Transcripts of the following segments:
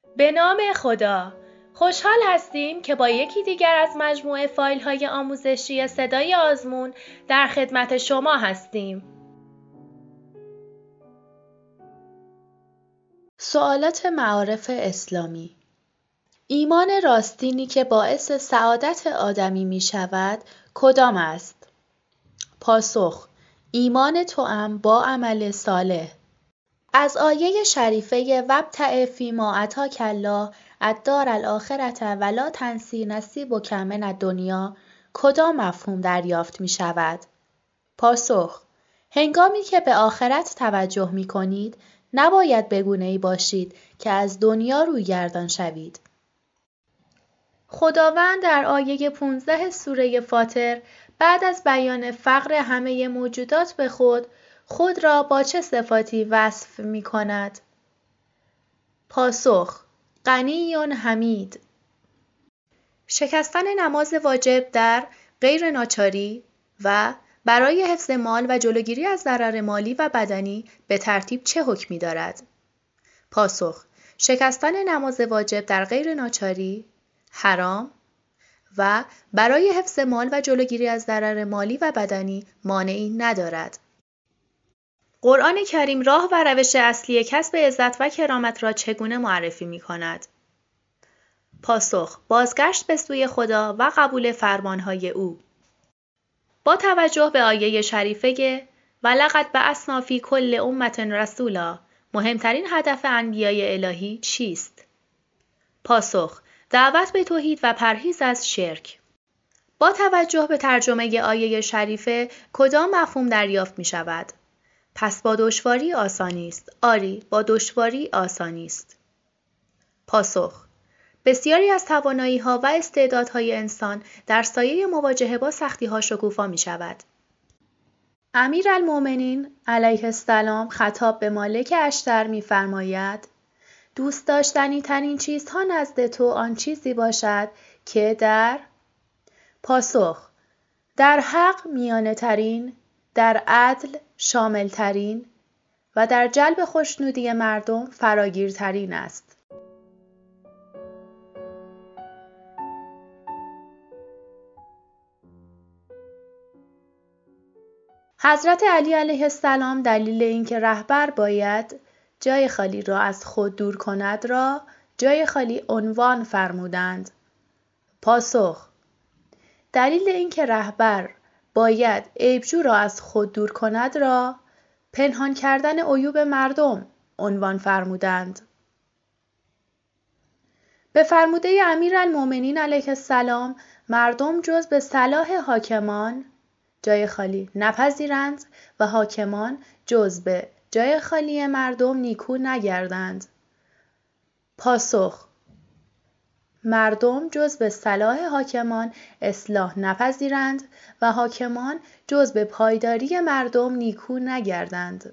به نام خدا. خوشحال هستیم که با یکی دیگر از مجموعه فایل‌های آموزشی صدای آزمون در خدمت شما هستیم. سوالات معارف اسلامی. ایمان راستینی که باعث سعادت آدمی می شود کدام است؟ پاسخ: ایمان توأم با عمل صالح. از آیه شریفه وابتغ فیما آتاک الله الدار الاخرة ولا تنس نصیبک من الدنیا کدام مفهوم دریافت می شود؟ پاسخ: هنگامی که به آخرت توجه می کنید نباید بگونه‌ای باشید که از دنیا رویگردان شوید. خداوند در آیه 15 سوره فاطر بعد از بیان فقر همه موجودات به خود را با چه صفاتی وصف می کند؟ پاسخ: غنی حمید. شکستن نماز واجب در غیر ناچاری و برای حفظ مال و جلوگیری از ضرر مالی و بدنی به ترتیب چه حکمی دارد؟ پاسخ: شکستن نماز واجب در غیر ناچاری حرام و برای حفظ مال و جلوگیری از ضرر مالی و بدنی مانعی ندارد. قرآن کریم راه و روش اصلی کسب عزت و کرامت را چگونه معرفی می کند؟ پاسخ: بازگشت به سوی خدا و قبول فرمانهای او. با توجه به آیه شریفه ولقد بعثنا فی کل امة رسولا، مهمترین هدف انبیای الهی چیست؟ پاسخ: دعوت به توحید و پرهیز از شرک. با توجه به ترجمه آیه شریفه کدام مفهوم دریافت می شود؟ پس با دشواری آسانی است. آری، با دشواری آسانی است. پاسخ: بسیاری از توانایی‌ها و استعدادهای انسان در سایه مواجهه با سختی‌ها شکوفا می شود. امیرالمؤمنین علیه السلام خطاب به مالک اشتر می فرماید: دوست داشتنی ترین چیزها نزد تو آن چیزی باشد که در پاسخ: در حق میانه ترین، در عدل شامل ترین و در جلب خوشنودی مردم فراگیرترین است. حضرت علی علیه السلام دلیل اینکه رهبر باید جای خالی را از خود دور کند را جای خالی عنوان فرمودند. پاسخ: دلیل اینکه رهبر باید عیبجو را از خود دور کند را پنهان کردن عیوب مردم عنوان فرمودند. به فرموده امیرالمؤمنین علیه السلام مردم جز به صلاح حاکمان جای خالی نپذیرند و حاکمان جز به جای خالی مردم نیکو نگردند. پاسخ: مردم جز به صلاح حاکمان اصلاح نپذیرند و حاکمان جز به پایداری مردم نیکو نگردند.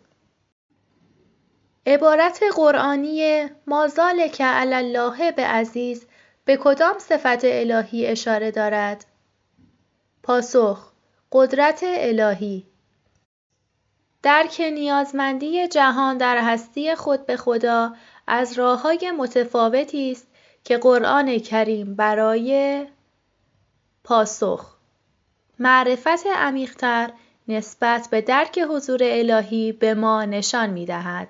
عبارت قرآنی ما ذلک علی الله بعزیز به کدام صفت الهی اشاره دارد؟ پاسخ: قدرت الهی. درک نیازمندی جهان در هستی خود به خدا از راه‌های متفاوتی است که قرآن کریم برای پاسخ: معرفت عمیق‌تر نسبت به درک حضور الهی به ما نشان می‌دهد.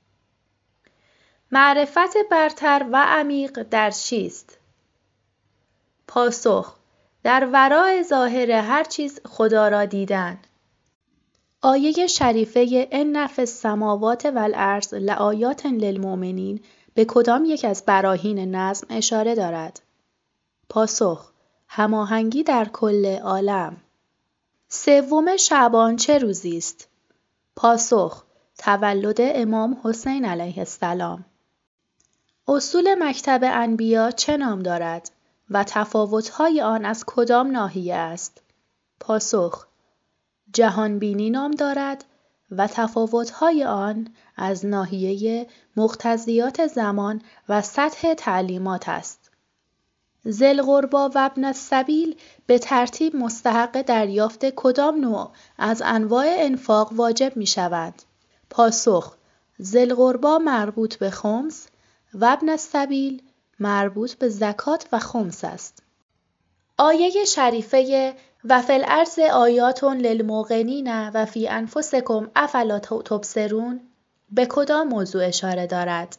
معرفت برتر و عمیق در چیست؟ پاسخ: در ورای ظاهر هر چیز خدا را دیدن. آیه شریفه ان فی السماوات والارض لآیات للمؤمنین به کدام یک از براهین نظم اشاره دارد؟ پاسخ: هماهنگی در کل عالم. 3 شعبان چه روزی است؟ پاسخ: تولد امام حسین علیه السلام. اصول مکتب انبیا چه نام دارد و تفاوت‌های آن از کدام ناحیه است؟ پاسخ: جهانبینی نام دارد و تفاوت‌های آن از ناحیه مقتضیات زمان و سطح تعلیمات است. ذی القربی و ابن السبیل به ترتیب مستحق دریافت کدام نوع از انواع انفاق واجب می شود؟ پاسخ: ذی القربی مربوط به خمس و ابن السبیل مربوط به زکات و خمس است. آیه شریفه و فی الارض آیات للموقنین و فی انفسکم افلا تبصرون به کدام موضوع اشاره دارد؟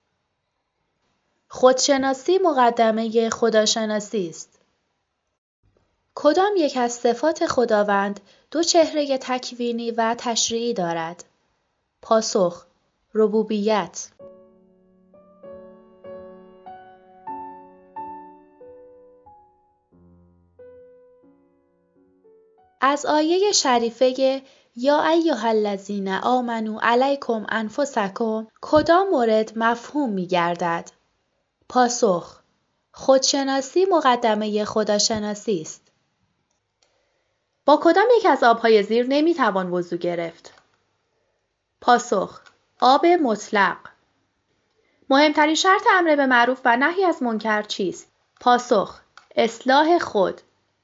خودشناسی مقدمه خداشناسی است. کدام یک از صفات خداوند دو چهره تکوینی و تشریعی دارد؟ پاسخ: ربوبیت. از آیه شریفه یا ایها الذین آمنوا علیکم انفسکم کدام مورد مفهوم می گردد؟ پاسخ: خودشناسی مقدمه خداشناسی است. با کدام یک از آبهای زیر نمی توان وضو گرفت؟ پاسخ: آب مطلق. مهمترین شرط امر به معروف و نهی از منکر چیست؟ پاسخ: اصلاح خود.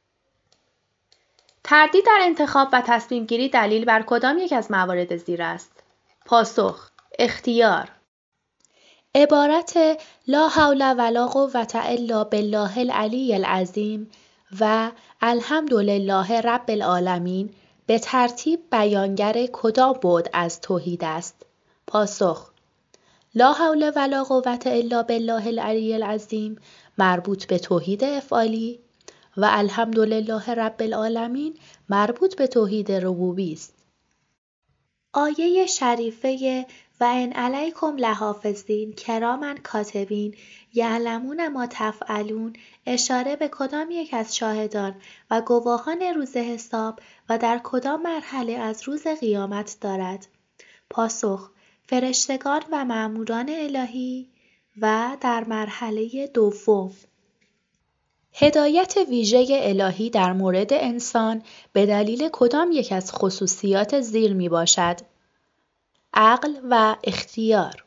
تردید در انتخاب و تصمیم گیری دلیل بر کدام یک از موارد زیر است؟ پاسخ: اختیار. عبارت لا حول ولا قوة الا بالله العلی العظیم و الحمدلله رب العالمین به ترتیب بیانگر کدام بعد از توحید است؟ پاسخ: لا حول ولا قوة الا بالله العلی العظیم مربوط به توحید افعالی و الحمدلله رب العالمین مربوط به توحید ربوبی است. آیه شریفه و ان علیکم لحافظین کراما کاتبین یعلمون ما تفعلون اشاره به کدام یک از شاهدان و گواهان روز حساب و در کدام مرحله از روز قیامت دارد؟ پاسخ: فرشتگان و مأموران الهی و در مرحله دوم. هدایت ویژه الهی در مورد انسان به دلیل کدام یک از خصوصیات زیر می باشد؟ عقل و اختیار.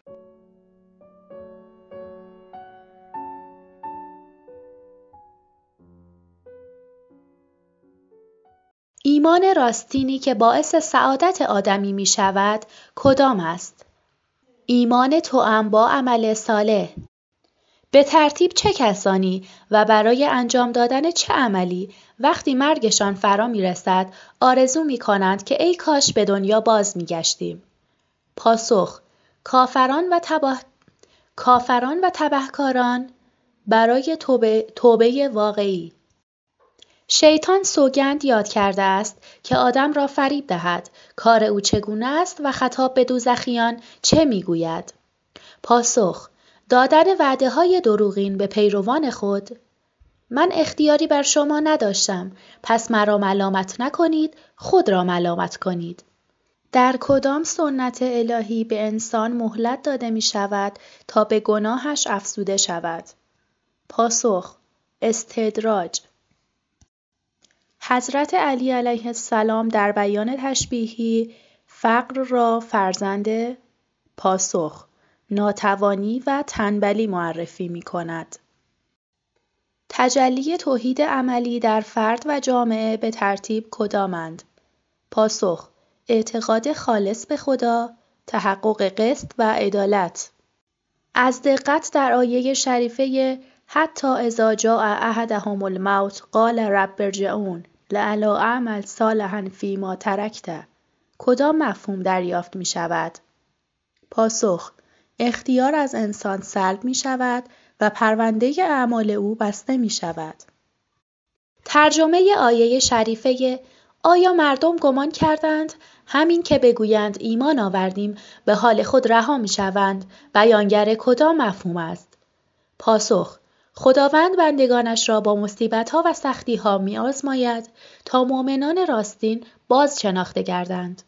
ایمان راستینی که باعث سعادت آدمی می شود کدام است؟ ایمان توأم با عمل صالح. به ترتیب چه کسانی و برای انجام دادن چه عملی وقتی مرگشان فرا می رسد آرزو می کنند که ای کاش به دنیا باز می گشتیم؟ پاسخ: کافران و تبهکاران برای توبه واقعی. شیطان سوگند یاد کرده است که آدم را فریب دهد. کار او چگونه است و خطاب به دوزخیان چه می گوید؟ پاسخ: دادن وعده‌های دروغین به پیروان خود. من اختیاری بر شما نداشتم، پس مرا ملامت نکنید، خود را ملامت کنید. در کدام سنت الهی به انسان مهلت داده می شود تا به گناهش افزوده شود؟ پاسخ: استدراج. حضرت علی علیه السلام در بیان تشبیهی فقر را فرزند پاسخ، ناتوانی و تنبلی معرفی می کند. تجلی توحید عملی در فرد و جامعه به ترتیب کدامند؟ پاسخ: اعتقاد خالص به خدا، تحقق قسط و عدالت. از دقت در آیه شریفه حتی اذا جاء احدهم الموت قال رب ارجعون لعلی اعمل صالحا فیما ترکت کدام مفهوم دریافت می شود؟ پاسخ: اختیار از انسان سلب می شود و پرونده اعمال او بسته می شود. ترجمه آیه شریفه آیا مردم گمان کردند همین که بگویند ایمان آوردیم به حال خود رها می شوند بیانگر کدام مفهوم است؟ پاسخ: خداوند بندگانش را با مصیبت‌ها و سختی‌ها می‌آزماید تا مؤمنان راستین باز شناخته گردند.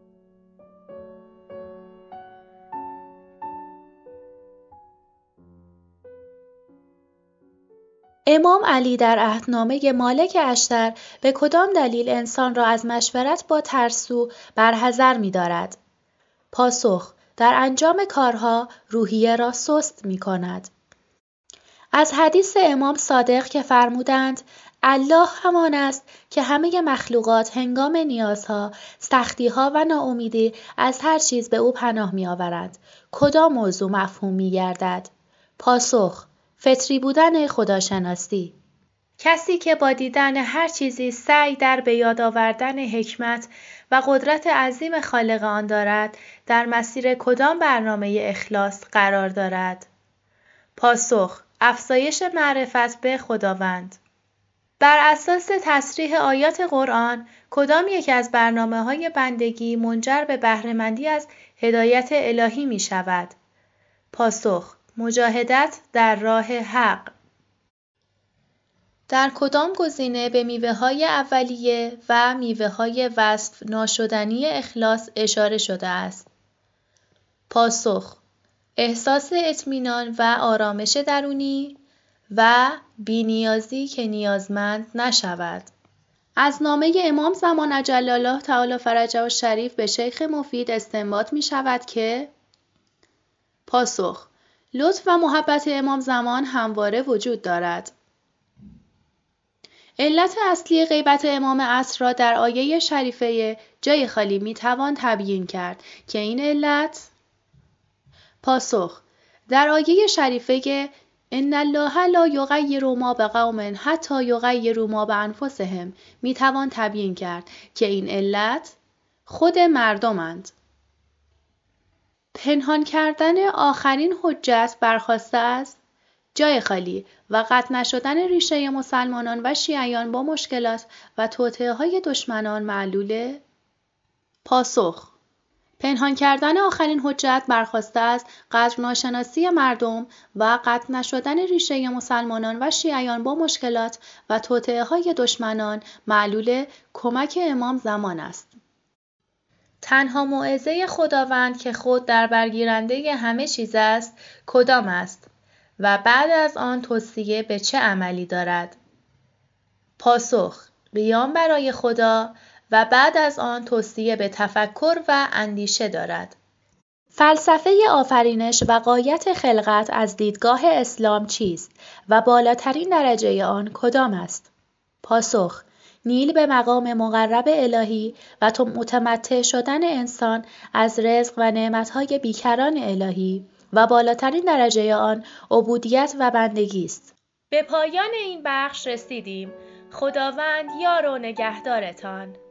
امام علی در عهدنامه مالک اشتر به کدام دلیل انسان را از مشورت با ترسو برحذر می‌دارد؟ پاسخ: در انجام کارها روحیه را سست می‌کند. از حدیث امام صادق که فرمودند الله همان است که همه مخلوقات هنگام نیازها، سختیها و ناامیدی از هر چیز به او پناه می‌آورند. کدام موضوع مفهوم می‌گردد؟ پاسخ: فطری بودن خداشناسی. کسی که با دیدن هر چیزی سعی در به یاد آوردن حکمت و قدرت عظیم خالق آن دارد، در مسیر کدام برنامه اخلاص قرار دارد؟ پاسخ: افزایش معرفت به خداوند. بر اساس تصریح آیات قرآن، کدام یک از برنامه‌های بندگی منجر به بهره‌مندی از هدایت الهی می شود؟ پاسخ: مجاهدت در راه حق. در کدام گزینه به میوه‌های اولیه و میوه‌های وصف ناشدنی اخلاص اشاره شده است؟ پاسخ: احساس اطمینان و آرامش درونی و بی‌نیازی که نیازمند نشود. از نامه امام زمان عجل الله تعالی فرجه الشریف به شیخ مفید استنباط می شود که پاسخ: لطف و محبت امام زمان همواره وجود دارد. علت اصلی غیبت امام عصر را در آیه شریفه جای خالی می توان تبیین کرد که این علت پاسخ: در آیه شریفه ان الله لا یغیر ما بقوم حتی یغیروا ما بانفسهم می توان تبیین کرد که این علت خود مردمند. پنهان کردن آخرین حجت برخواسته از جای خالی و قطع نشدن ریشه مسلمانان و شیعیان با مشکلات و توطئه‌های دشمنان معلوله؟ پاسخ: پنهان کردن آخرین حجت برخواسته از قدر ناشناسی مردم و قطع نشدن ریشه مسلمانان و شیعیان با مشکلات و توطئه‌های دشمنان معلول کمک امام زمان است. تنها موعظه خداوند که خود در برگیرنده همه چیز است کدام است و بعد از آن توصیه به چه عملی دارد؟ پاسخ: قیام برای خدا و بعد از آن توصیه به تفکر و اندیشه دارد. فلسفه آفرینش و غایت خلقت از دیدگاه اسلام چیست و بالاترین درجه آن کدام است؟ پاسخ: نیل به مقام مقرب الهی و متمتع شدن انسان از رزق و نعمتهای بیکران الهی و بالاترین درجه آن عبودیت و بندگی است. به پایان این بخش رسیدیم. خداوند یار و نگهدارتان.